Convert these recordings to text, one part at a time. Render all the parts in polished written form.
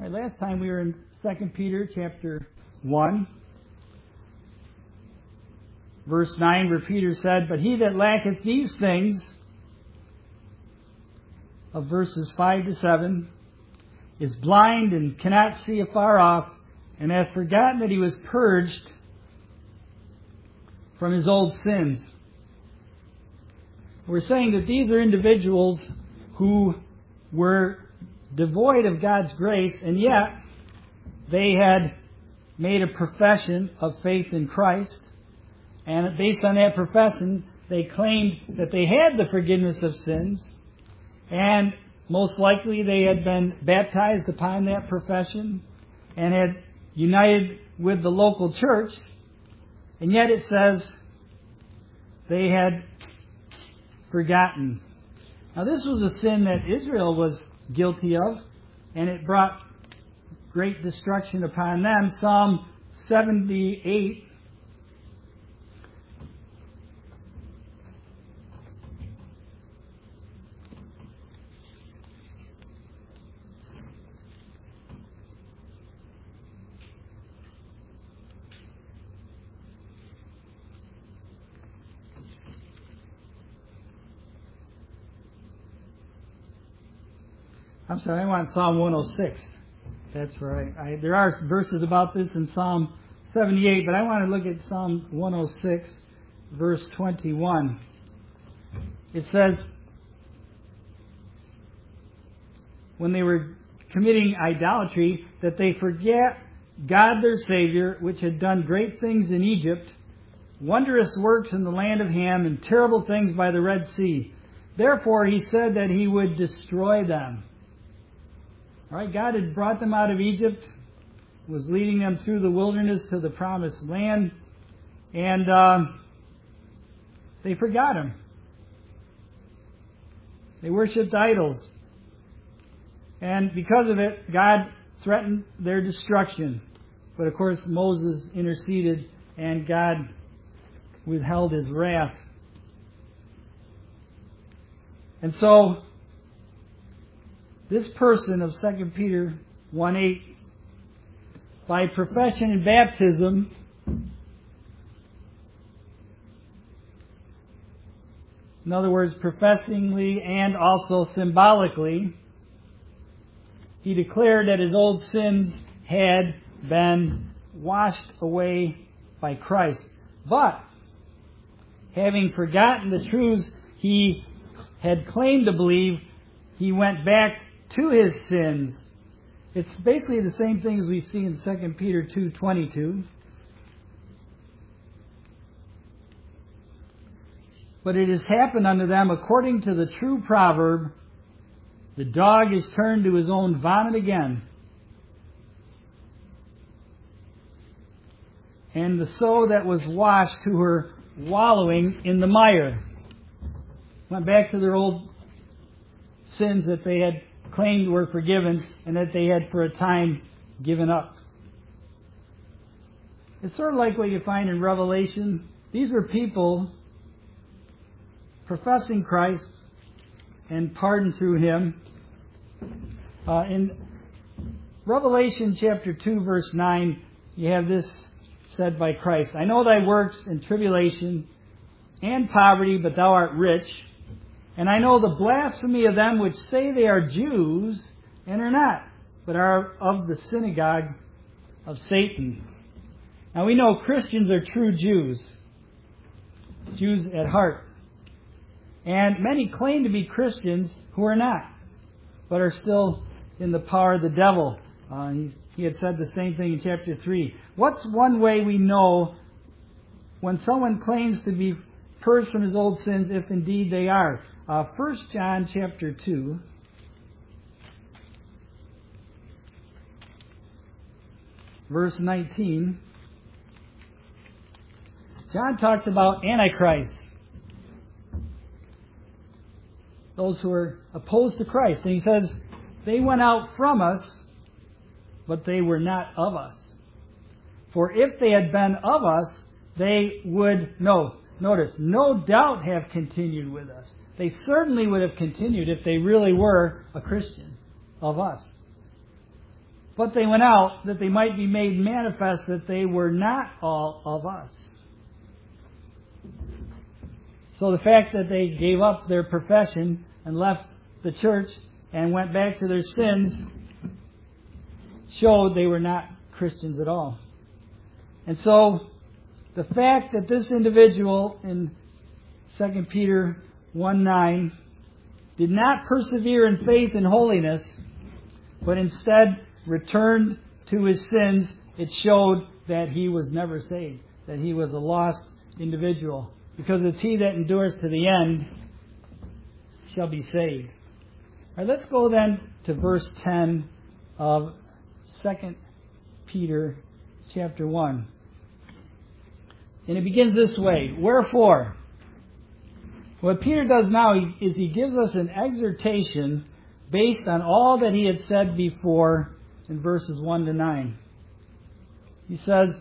Right, last time we were in 2 Peter chapter 1, verse 9, where Peter said, "But he that lacketh these things," of verses 5 to 7, "is blind and cannot see afar off, and hath forgotten that he was purged from his old sins." We're saying that these are individuals who were devoid of God's grace, and yet they had made a profession of faith in Christ. And based on that profession, they claimed that they had the forgiveness of sins. And most likely they had been baptized upon that profession and had united with the local church. And yet it says they had forgotten. Now this was a sin that Israel was guilty of, and it brought great destruction upon them. Psalm 78 I'm sorry, I want Psalm 106. That's right. There are verses about this in Psalm 78, but I want to look at Psalm 106, verse 21. It says, when they were committing idolatry, that they forget God their Savior, which had done great things in Egypt, wondrous works in the land of Ham, and terrible things by the Red Sea. Therefore he said that he would destroy them. All right, God had brought them out of Egypt, was leading them through the wilderness to the promised land, and they forgot Him. They worshipped idols. And because of it, God threatened their destruction. But of course, Moses interceded, and God withheld His wrath. And so, this person of 2 Peter 1:8, by profession and baptism, in other words, professingly and also symbolically, he declared that his old sins had been washed away by Christ. But, having forgotten the truths he had claimed to believe, he went back to his sins. It's basically the same thing as we see in 2 Peter 2:22. But it has happened unto them according to the true proverb, the dog is turned to his own vomit again, and the sow that was washed to her wallowing in the mire. Went back to their old sins that they had claimed were forgiven and that they had for a time given up. It's sort of like what you find in Revelation. These were people professing Christ and pardon through Him. In Revelation chapter 2 verse 9, you have this said by Christ, "I know thy works and tribulation and poverty, but thou art rich. And I know the blasphemy of them which say they are Jews, and are not, but are of the synagogue of Satan." Now we know Christians are true Jews. Jews at heart. And many claim to be Christians who are not, but are still in the power of the devil. He had said the same thing in chapter 3. What's one way we know when someone claims to be purged from his old sins, if indeed they are? 1 John chapter 2, verse 19. John talks about Antichrist, those who are opposed to Christ. And he says, they went out from us, but they were not of us. For if they had been of us, they would, notice, no doubt have continued with us. They certainly would have continued if they really were a Christian of us. But they went out that they might be made manifest that they were not all of us. So the fact that they gave up their profession and left the church and went back to their sins showed they were not Christians at all. And so the fact that this individual in 2 Peter 1:9 did not persevere in faith and holiness, but instead returned to his sins, it showed that he was never saved, that he was a lost individual. Because it's he that endures to the end shall be saved. All right, let's go then to verse 10 of 2 Peter chapter 1. And it begins this way. Wherefore, what Peter does now is he gives us an exhortation based on all that he had said before in verses 1 to 9. He says,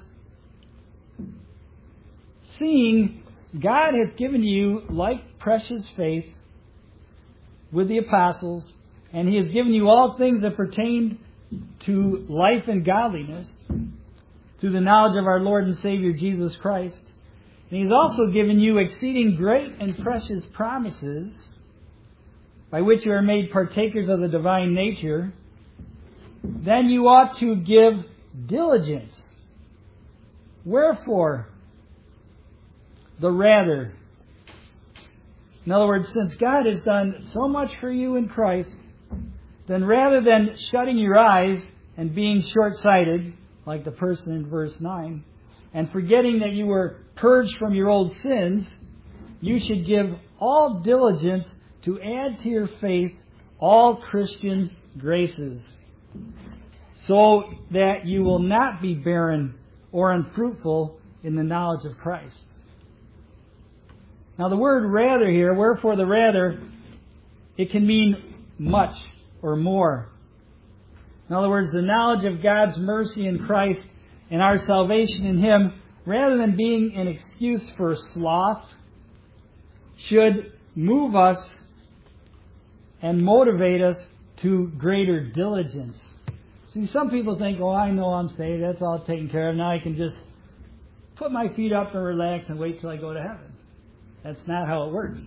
seeing God hath given you like precious faith with the apostles, and he has given you all things that pertain to life and godliness through the knowledge of our Lord and Savior Jesus Christ. And he's also given you exceeding great and precious promises, by which you are made partakers of the divine nature. Then you ought to give diligence. Wherefore, the rather. In other words, since God has done so much for you in Christ, then rather than shutting your eyes and being short-sighted, like the person in verse 9, and forgetting that you were purged from your old sins, you should give all diligence to add to your faith all Christian graces, so that you will not be barren or unfruitful in the knowledge of Christ. Now the word rather here, wherefore the rather, it can mean much or more. In other words, the knowledge of God's mercy in Christ and our salvation in Him, rather than being an excuse for sloth, should move us and motivate us to greater diligence. See, some people think, oh, I know I'm saved, that's all taken care of, now I can just put my feet up and relax and wait till I go to heaven. That's not how it works.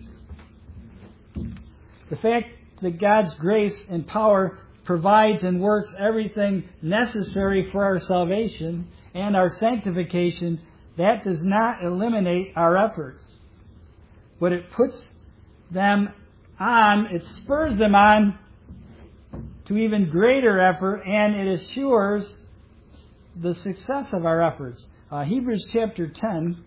The fact that God's grace and power provides and works everything necessary for our salvation and our sanctification, that does not eliminate our efforts. But it puts them on, it spurs them on to even greater effort, and it assures the success of our efforts. Hebrews chapter 10.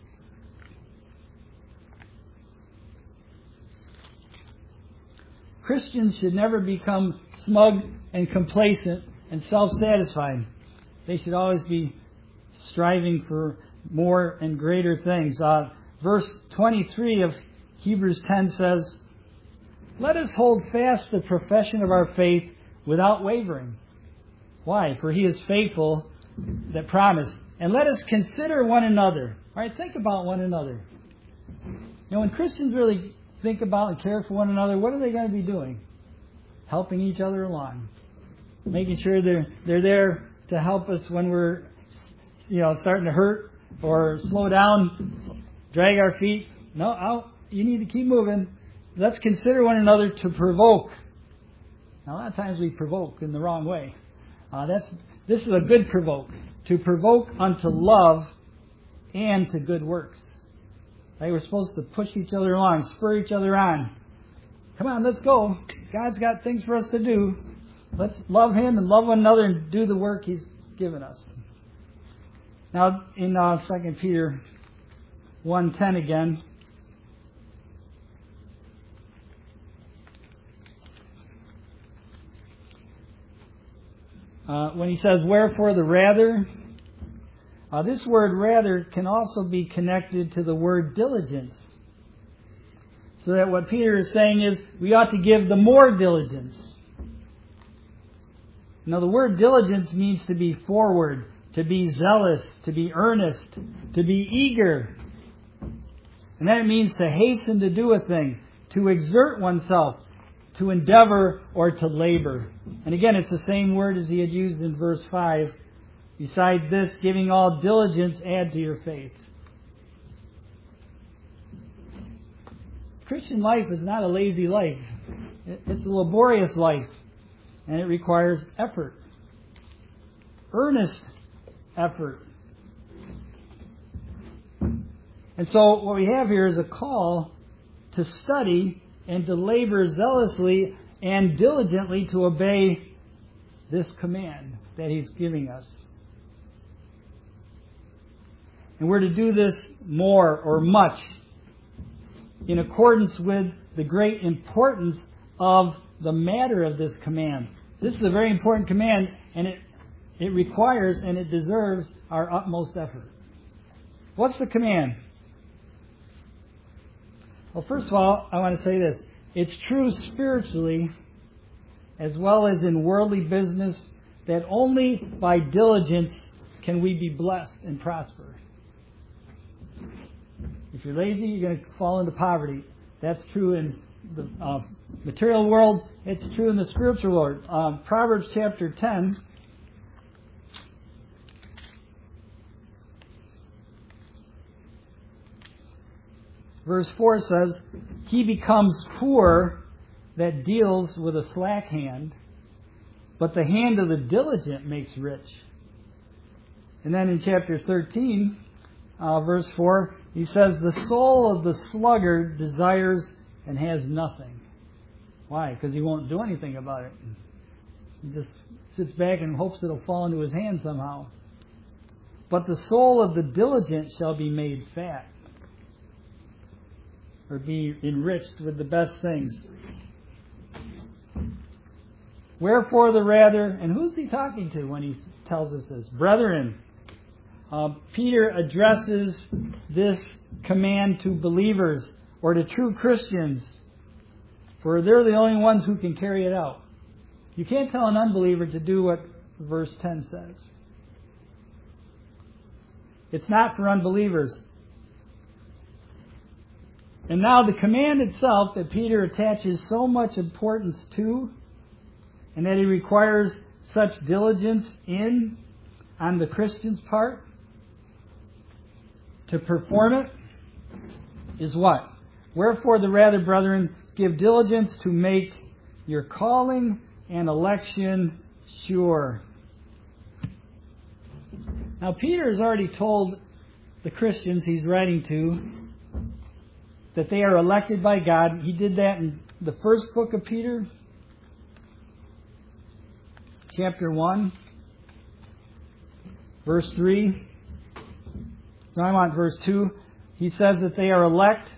Christians should never become smug and complacent and self-satisfied. They should always be striving for more and greater things. Verse 23 of Hebrews 10 says, let us hold fast the profession of our faith without wavering. Why? For He is faithful that promised. And let us consider one another. All right, think about one another. Now, when Christians really think about and care for one another, what are they going to be doing? Helping each other along. Making sure they're there to help us when we're starting to hurt or slow down, drag our feet. No, you need to keep moving. Let's consider one another to provoke. Now, a lot of times we provoke in the wrong way. This is a good provoke. To provoke unto love and to good works. They were supposed to push each other along, spur each other on. Come on, let's go. God's got things for us to do. Let's love Him and love one another and do the work He's given us. Now, in 2 Peter 1:10 again, when he says, wherefore the rather, this word rather can also be connected to the word diligence. So that what Peter is saying is we ought to give the more diligence. Now the word diligence means to be forward, to be zealous, to be earnest, to be eager. And that means to hasten to do a thing, to exert oneself, to endeavor or to labor. And again, it's the same word as he had used in verse 5. Besides this, giving all diligence, add to your faith. Christian life is not a lazy life. It's a laborious life. And it requires effort. Earnest effort. And so what we have here is a call to study and to labor zealously and diligently to obey this command that he's giving us. And we're to do this more or much in accordance with the great importance of the matter of this command. This is a very important command, and it requires and it deserves our utmost effort. What's the command? Well, first of all, I want to say this. It's true spiritually as well as in worldly business that only by diligence can we be blessed and prosper. If you're lazy, you're going to fall into poverty. That's true in the material world. It's true in the spiritual world. Proverbs chapter 10. Verse 4 says, he becomes poor that deals with a slack hand, but the hand of the diligent makes rich. And then in chapter 13, verse 4, he says, the soul of the sluggard desires and has nothing. Why? Because he won't do anything about it. He just sits back and hopes it'll fall into his hand somehow. But the soul of the diligent shall be made fat, or be enriched with the best things. Wherefore the rather, and who's he talking to when he tells us this? Brethren. Peter addresses this command to believers or to true Christians, for they're the only ones who can carry it out. You can't tell an unbeliever to do what verse 10 says. It's not for unbelievers. And now the command itself that Peter attaches so much importance to, and that he requires such diligence in on the Christian's part to perform it, is what? Wherefore the rather, brethren, give diligence to make your calling and election sure. Now Peter has already told the Christians he's writing to that they are elected by God. He did that in the first book of Peter, chapter 1, verse 3. No, I want verse 2. He says that they are elect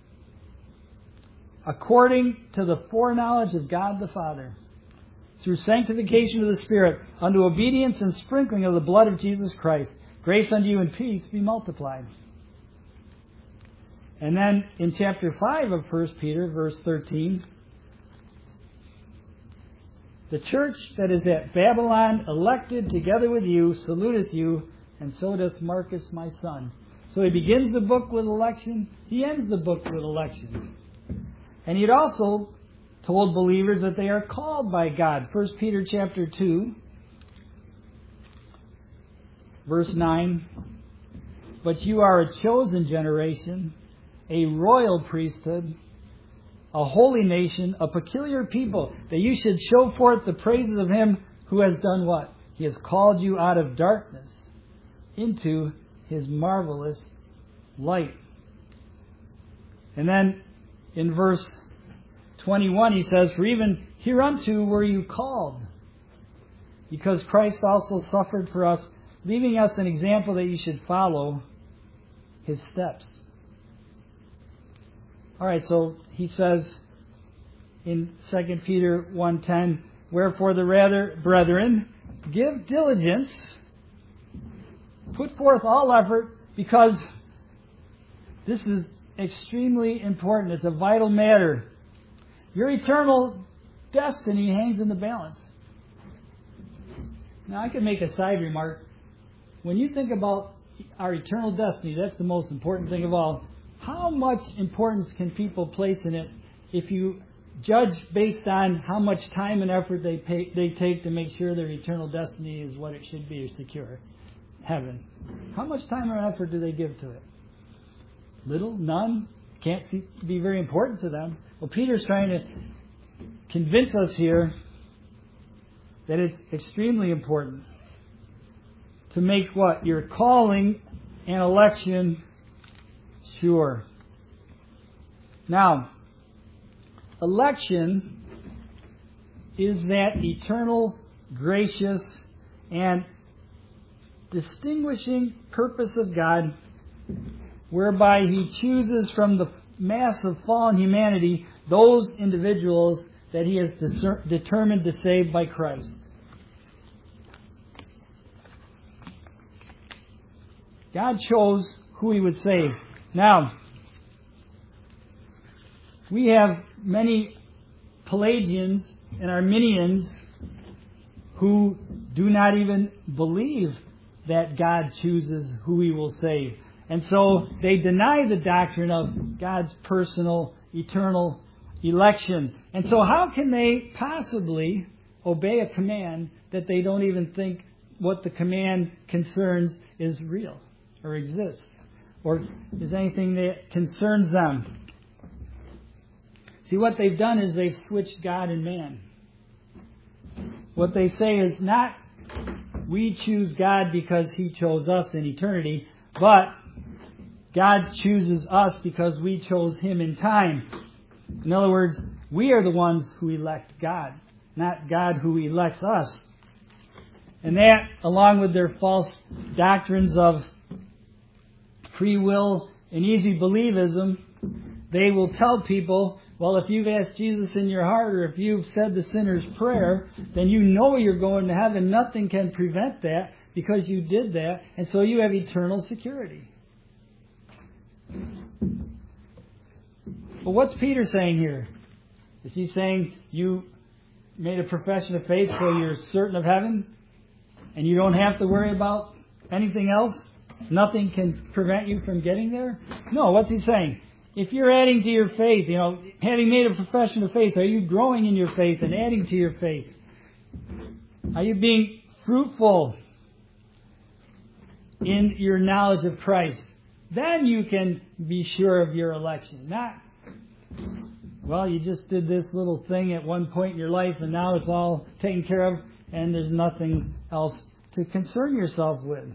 according to the foreknowledge of God the Father, through sanctification of the Spirit, unto obedience and sprinkling of the blood of Jesus Christ. Grace unto you and peace be multiplied. And then in chapter 5 of 1 Peter, verse 13, the church that is at Babylon, elected together with you, saluteth you, and so doth Marcus my son. So he begins the book with election. He ends the book with election. And he had also told believers that they are called by God. 1 Peter chapter 2, verse 9. But you are a chosen generation, a royal priesthood, a holy nation, a peculiar people, that you should show forth the praises of Him who has done what? He has called you out of darkness into His marvelous light. And then in verse 21 he says, for even hereunto were you called, because Christ also suffered for us, leaving us an example that you should follow His steps. Alright, so he says in 2 Peter 1:10, wherefore the rather, brethren, give diligence, put forth all effort, because this is extremely important. It's a vital matter. Your eternal destiny hangs in the balance. Now, I could make a side remark. When you think about our eternal destiny, that's the most important thing of all. How much importance can people place in it if you judged based on how much time and effort they take to make sure their eternal destiny is what it should be, secure. Heaven. How much time or effort do they give to it? Little? None? Can't be very important to them. Well, Peter's trying to convince us here that it's extremely important to make what? Your calling and election sure. Now, election is that eternal, gracious, and distinguishing purpose of God whereby He chooses from the mass of fallen humanity those individuals that He has determined to save by Christ. God chose who He would save. Now, we have many Pelagians and Arminians who do not even believe that God chooses who He will save. And so they deny the doctrine of God's personal, eternal election. And so how can they possibly obey a command that they don't even think what the command concerns is real or exists or is anything that concerns them? See, what they've done is they've switched God and man. What they say is not we choose God because He chose us in eternity, but God chooses us because we chose Him in time. In other words, we are the ones who elect God, not God who elects us. And that, along with their false doctrines of free will and easy believism, they will tell people, well, if you've asked Jesus in your heart or if you've said the sinner's prayer, then you know you're going to heaven. Nothing can prevent that because you did that, and so you have eternal security. But what's Peter saying here? Is he saying you made a profession of faith so you're certain of heaven and you don't have to worry about anything else? Nothing can prevent you from getting there? No, what's he saying? If you're adding to your faith, having made a profession of faith, are you growing in your faith and adding to your faith? Are you being fruitful in your knowledge of Christ? Then you can be sure of your election. Not, well, you just did this little thing at one point in your life and now it's all taken care of and there's nothing else to concern yourself with.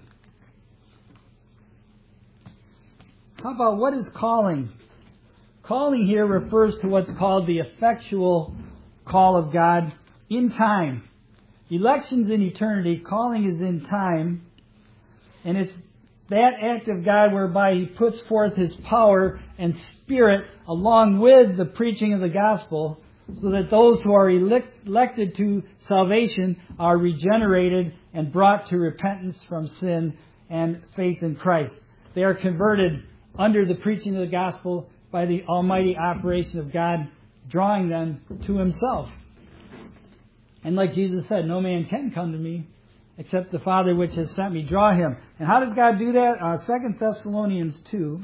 How about what is calling? Calling here refers to what's called the effectual call of God in time. Election's in eternity, calling is in time, and it's that act of God whereby He puts forth His power and Spirit along with the preaching of the gospel so that those who are elected to salvation are regenerated and brought to repentance from sin and faith in Christ. They are converted under the preaching of the gospel by the almighty operation of God drawing them to Himself. And like Jesus said, no man can come to me except the Father which has sent me draw him. And how does God do that? 2 Thessalonians 2.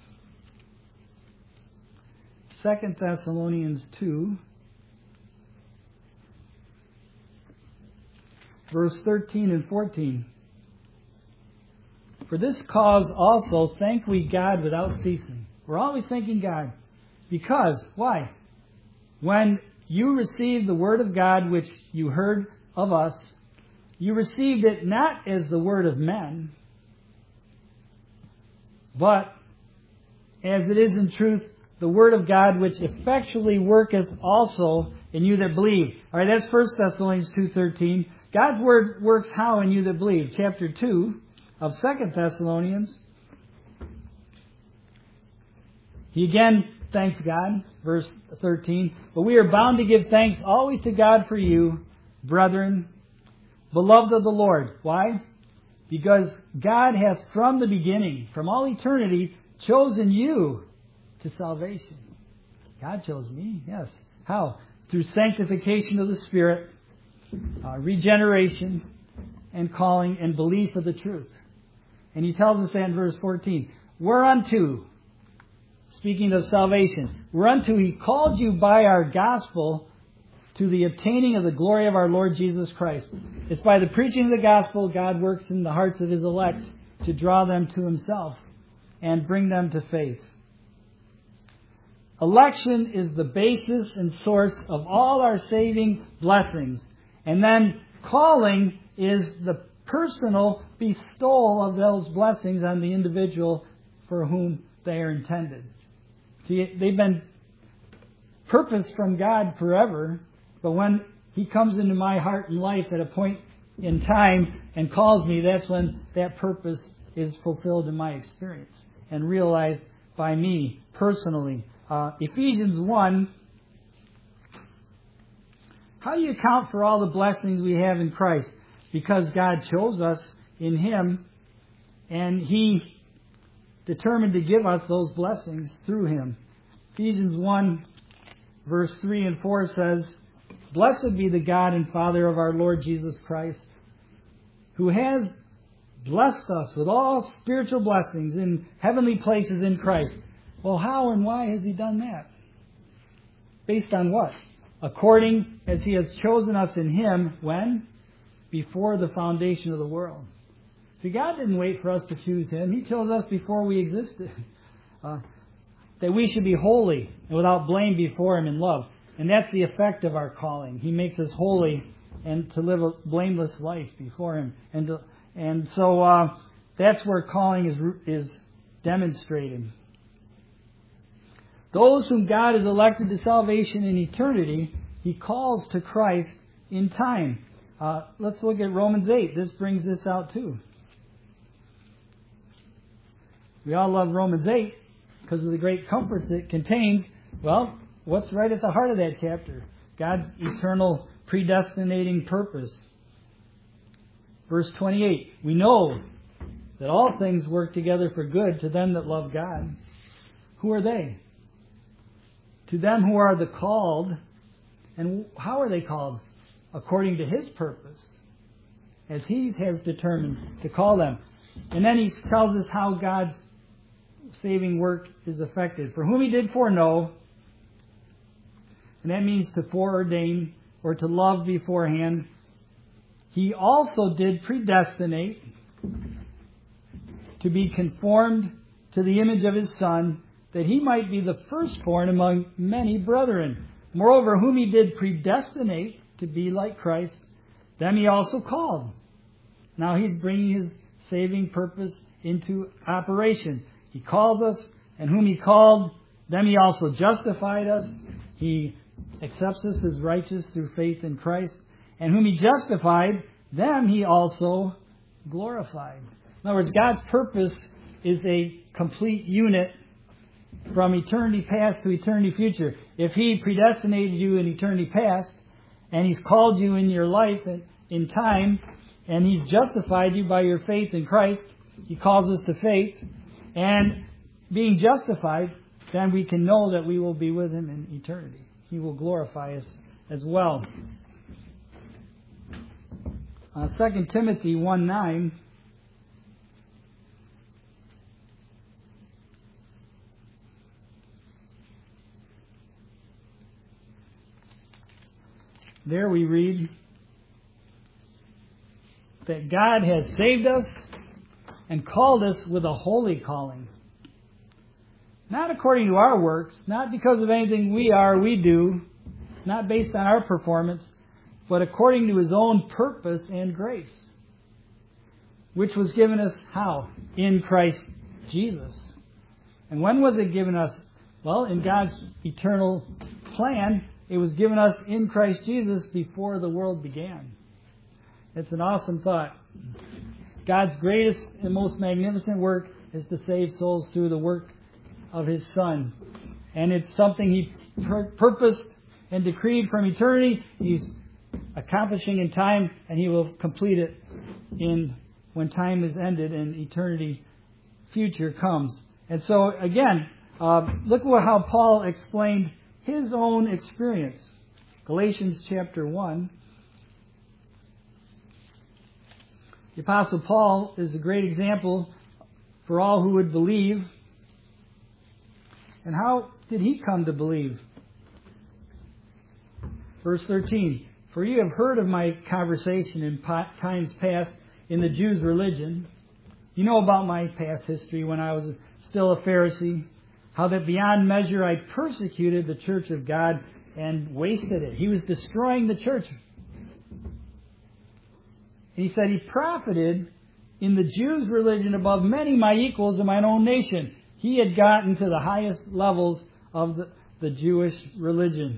2 Thessalonians 2. Verse 13 and 14. For this cause also thank we God without ceasing. We're always thanking God. Because, why? When you received the word of God which you heard of us, you received it not as the word of men, but as it is in truth the word of God which effectually worketh also in you that believe. All right, that's 1 Thessalonians 2:13. God's word works how in you that believe? Chapter 2 of 2 Thessalonians. He again thanks God, verse 13. But we are bound to give thanks always to God for you, brethren, beloved of the Lord. Why? Because God hath from the beginning, from all eternity, chosen you to salvation. God chose me, yes. How? Through sanctification of the Spirit, regeneration, and calling and belief of the truth. And He tells us that in verse 14. Whereunto speaking of salvation. Whereunto He called you by our gospel to the obtaining of the glory of our Lord Jesus Christ. It's by the preaching of the gospel God works in the hearts of His elect to draw them to Himself and bring them to faith. Election is the basis and source of all our saving blessings. And then calling is the personal bestowal of those blessings on the individual for whom they are intended. See, they've been purposed from God forever, but when He comes into my heart and life at a point in time and calls me, that's when that purpose is fulfilled in my experience and realized by me personally. Ephesians 1, how do you account for all the blessings we have in Christ? Because God chose us in Him, and He determined to give us those blessings through Him. Ephesians 1, verse 3 and 4 says, Blessed be the God and Father of our Lord Jesus Christ, who has blessed us with all spiritual blessings in heavenly places in Christ. Well, how and why has He done that? Based on what? According as He has chosen us in Him, when? Before the foundation of the world. See, God didn't wait for us to choose Him. He chose us before we existed. That we should be holy and without blame before Him in love. And that's the effect of our calling. He makes us holy and to live a blameless life before Him. And so that's where calling is demonstrated. Those whom God has elected to salvation in eternity, He calls to Christ in time. Let's look at Romans 8. This brings this out too. We all love Romans 8 because of the great comforts it contains. Well, what's right at the heart of that chapter? God's eternal predestinating purpose. Verse 28. We know that all things work together for good to them that love God. Who are they? To them who are the called. And how are they called? According to His purpose, as He has determined to call them. And then He tells us how God's saving work is effected. For whom He did foreknow, and that means to foreordain or to love beforehand, He also did predestinate to be conformed to the image of His Son, that He might be the firstborn among many brethren. Moreover, whom He did predestinate to be like Christ, them He also called. Now He's bringing His saving purpose into operation. He called us, and whom He called, them He also justified us. He accepts us as righteous through faith in Christ. And whom He justified, them He also glorified. In other words, God's purpose is a complete unit from eternity past to eternity future. If He predestinated you in eternity past, and He's called you in your life in time, and He's justified you by your faith in Christ, He calls us to faith, and being justified, then we can know that we will be with Him in eternity. He will glorify us as well. 2 Timothy 1:9. There we read that God has saved us and called us with a holy calling. Not according to our works, not because of anything we do, not based on our performance, but according to His own purpose and grace, which was given us how? In Christ Jesus. And when was it given us? Well, in God's eternal plan, it was given us in Christ Jesus before the world began. It's an awesome thought. God's greatest and most magnificent work is to save souls through the work of His Son. And it's something He purposed and decreed from eternity. He's accomplishing in time, and He will complete it when time is ended and eternity future comes. And so, again, look at how Paul explained his own experience. Galatians chapter 1. The Apostle Paul is a great example for all who would believe. And how did he come to believe? Verse 13, for you have heard of my conversation in times past in the Jews' religion. You know about my past history when I was still a Pharisee, how that beyond measure I persecuted the church of God and wasted it. He was destroying the church. And he said he profited in the Jews' religion above many my equals in mine own nation. He had gotten to the highest levels of the Jewish religion,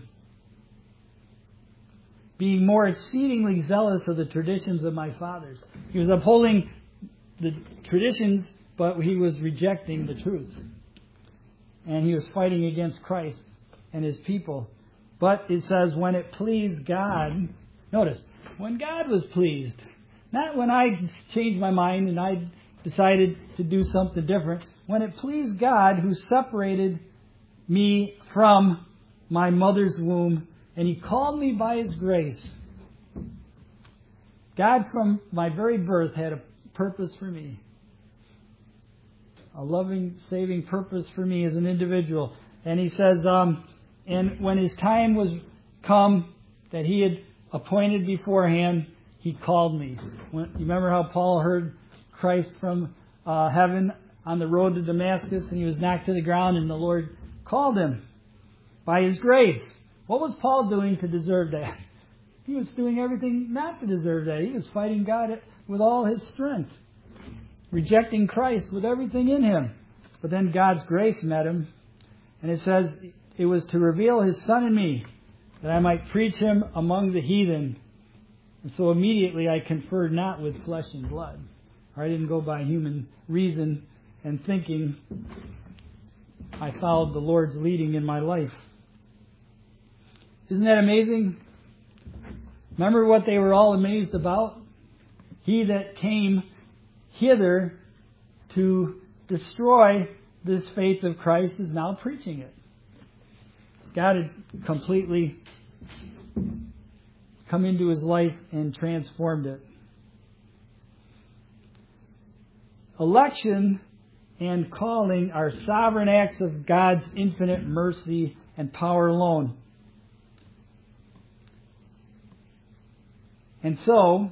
being more exceedingly zealous of the traditions of my fathers. He was upholding the traditions, but he was rejecting the truth. And he was fighting against Christ and his people. But it says, when it pleased God, notice, when God was pleased, not when I changed my mind and I decided to do something different. When it pleased God who separated me from my mother's womb, and he called me by his grace. God from my very birth had a purpose for me. A loving, saving purpose for me as an individual. And he says, and when his time was come that he had appointed beforehand, he called me. You remember how Paul heard Christ from heaven on the road to Damascus, and he was knocked to the ground, and the Lord called him by his grace. What was Paul doing to deserve that? He was doing everything not to deserve that. He was fighting God with all his strength, rejecting Christ with everything in him. But then God's grace met him, and it says it was to reveal his Son in me, that I might preach him among the heathen. And so immediately I conferred not with flesh and blood. Or I didn't go by human reason and thinking. I followed the Lord's leading in my life. Isn't that amazing? Remember what they were all amazed about? He that came hither to destroy this faith of Christ is now preaching it. God had completely come into his life and transformed it. Election and calling are sovereign acts of God's infinite mercy and power alone. And so,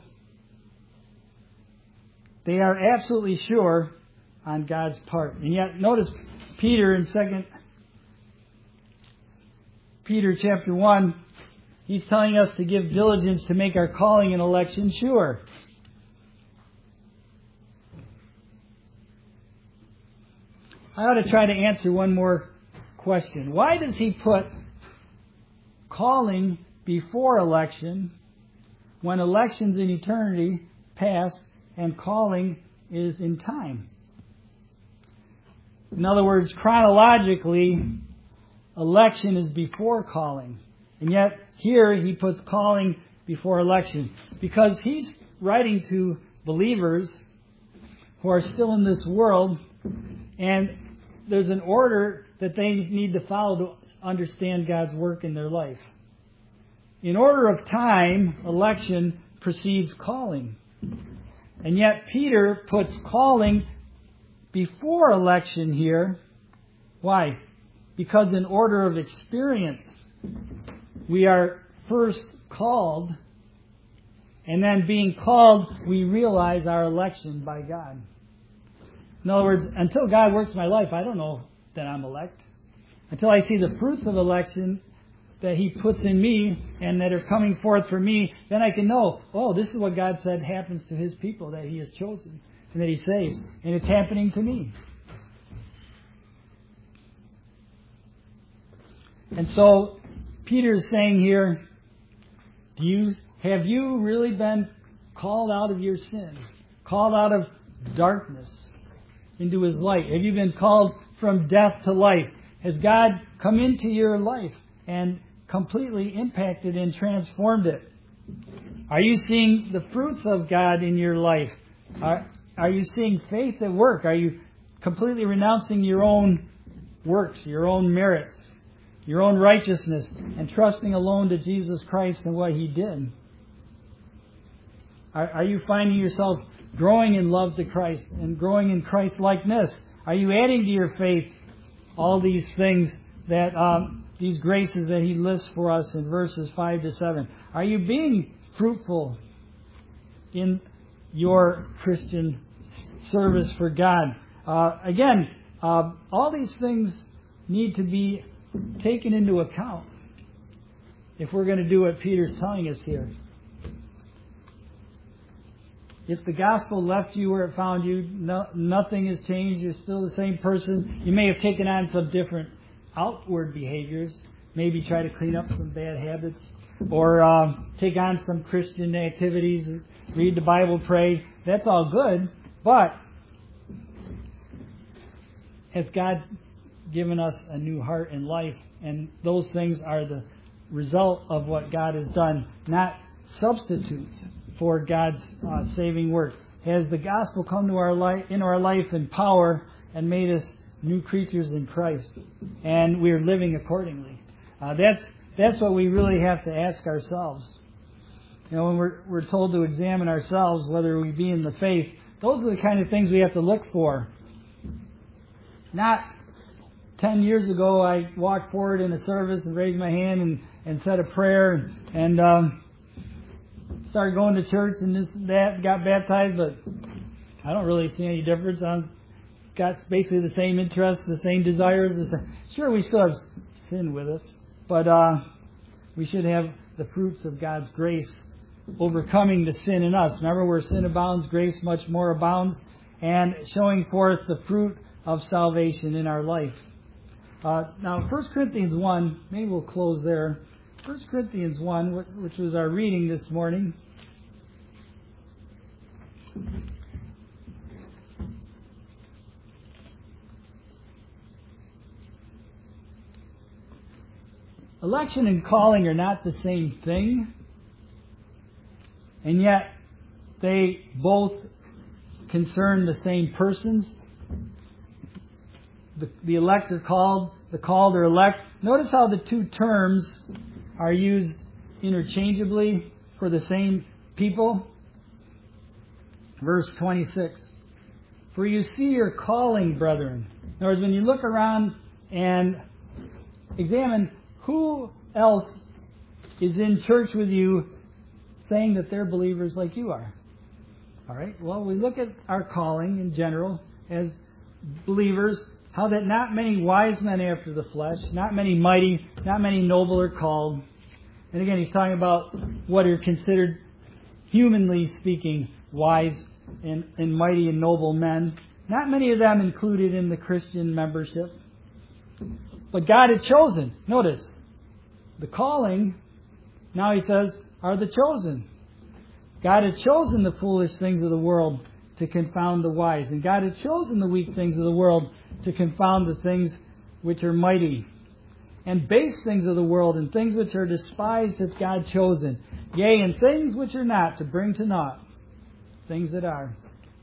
they are absolutely sure on God's part. And yet, notice Peter in 2 Peter chapter 1, he's telling us to give diligence to make our calling and election sure. I ought to try to answer one more question. Why does he put calling before election when election's in eternity past and calling is in time? In other words, chronologically, election is before calling. And yet, here he puts calling before election. Because he's writing to believers who are still in this world, and there's an order that they need to follow to understand God's work in their life. In order of time, election precedes calling. And yet Peter puts calling before election here. Why? Because in order of experience, we are first called, and then being called, we realize our election by God. In other words, until God works in my life, I don't know that I'm elect. Until I see the fruits of election that he puts in me and that are coming forth for me, then I can know, oh, this is what God said happens to his people that he has chosen and that he saves. And it's happening to me. And so Peter's saying here, have you really been called out of your sin? Called out of darkness into his light? Have you been called from death to life? Has God come into your life and completely impacted and transformed it? Are you seeing the fruits of God in your life? Are you seeing faith at work? Are you completely renouncing your own works, your own merits, your own righteousness, and trusting alone to Jesus Christ and what he did? Are you finding yourself growing in love to Christ and growing in Christ-likeness? Are you adding to your faith all these things that, these graces that He lists for us in verses 5 to 7. Are you being fruitful in your Christian service for God? Again, all these things need to be taken into account if we're going to do what Peter's telling us here. If the gospel left you where it found you, nothing has changed. You're still the same person. You may have taken on some different outward behaviors. Maybe try to clean up some bad habits. Or take on some Christian activities. Read the Bible, pray. That's all good. But has God given us a new heart and life? And those things are the result of what God has done, not substitutes for God's saving work. Has the gospel come to our life, in our life in power and made us new creatures in Christ? And we're living accordingly. That's what we really have to ask ourselves. You know, when we're told to examine ourselves, whether we be in the faith, those are the kind of things we have to look for. Not 10 years ago I walked forward in a service and raised my hand and said a prayer and started going to church and this and that, got baptized, but I don't really see any difference. I've got basically the same interests, the same desires. Sure, we still have sin with us, but we should have the fruits of God's grace overcoming the sin in us. Remember, where sin abounds, grace much more abounds, and showing forth the fruit of salvation in our life. Now, 1 Corinthians 1, maybe we'll close there. 1 Corinthians 1, which was our reading this morning. Election and calling are not the same thing, and yet they both concern the same persons. The elect are called, the called are elect. Notice how the two terms are used interchangeably for the same people. Verse 26. For you see your calling, brethren. In other words, when you look around and examine who else is in church with you saying that they're believers like you are. All right? Well, we look at our calling in general as believers, how that not many wise men after the flesh, not many mighty, not many noble are called. And again, he's talking about what are considered, humanly speaking, wise and mighty and noble men. Not many of them included in the Christian membership. But God had chosen. Notice, the calling, now he says, are the chosen. God had chosen the foolish things of the world to confound the wise. And God had chosen the weak things of the world to confound the things which are mighty. And base things of the world and things which are despised hath God chosen. Yea, and things which are not, to bring to naught things that are.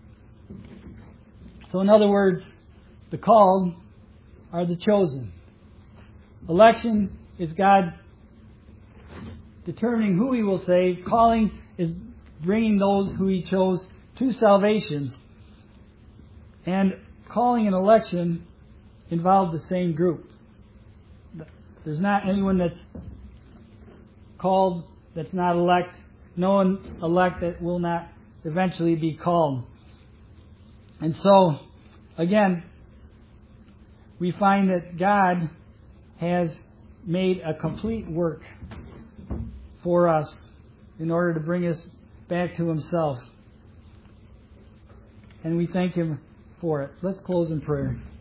So in other words, the called are the chosen. Election is God determining who He will save. Calling is bringing those who He chose to salvation. And calling and election involve the same group. There's not anyone that's called that's not elect. No one elect that will not eventually be called. And so, again, we find that God has made a complete work for us in order to bring us back to Himself. And we thank Him for it. Let's close in prayer.